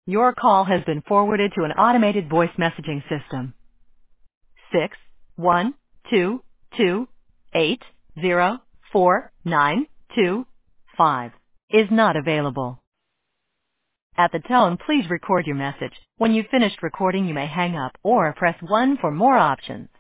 Your call has been forwarded to an automated voice messaging system. 61228049225 is not available. At the tone, please record your message. When you've finished recording, you may hang up or press 1 for more options.